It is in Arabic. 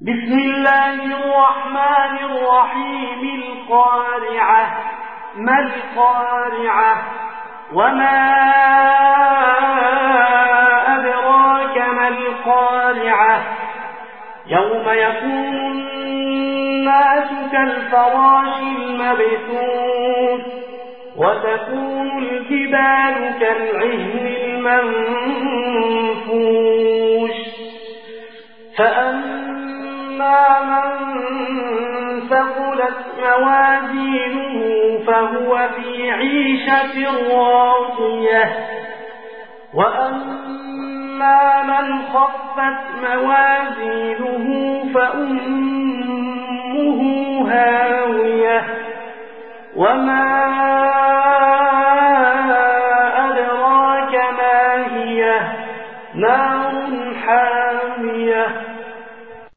بسم الله الرحمن الرحيم. القارعة. ما القارعة؟ وما أدراك ما القارعة؟ يوم يكون الناس كالفراش المبثوث وتكون الجبال كالعهن المنفوش فأما من ثقلت موازينه فهو في عيشة راضية وأما من خفت موازينه فأمه هاوية وما